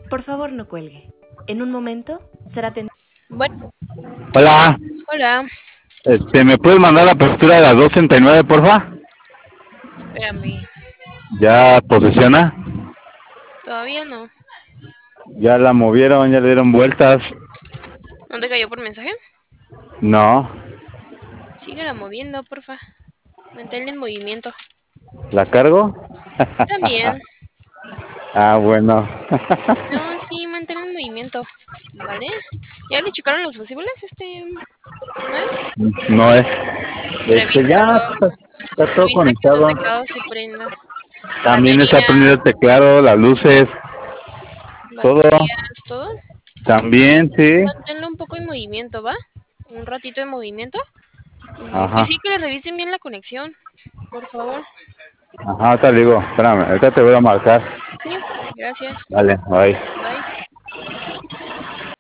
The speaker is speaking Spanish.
Por favor, no cuelgue. En un momento será atendido. Bueno, Hola, hola, ¿me puedes mandar la apertura de la 239, porfa? espérame, ¿Ya posesiona? todavía no. ¿Ya la movieron? ¿Ya le dieron vueltas? ¿No te cayó por mensaje? No, Síguela moviendo, porfa. Manténla en movimiento. ¿la cargo? También. Ah, bueno. No, sí, manténla en movimiento. ¿Vale? ¿Ya le checaron los fusibles, ¿No es? No es. Ya Revísalo. está todo Revisa que su conectado. teclado se prenda. También está Batería, prendido el teclado, las luces, todo. baterías, todo. También, sí. Manténlo un poco en movimiento, ¿va? Un ratito en movimiento. Que Ajá, sí, que le revisen bien la conexión, por favor. ajá, ahorita le digo, espérame, ahorita te voy a marcar. Sí, gracias. Vale, bye. Bye.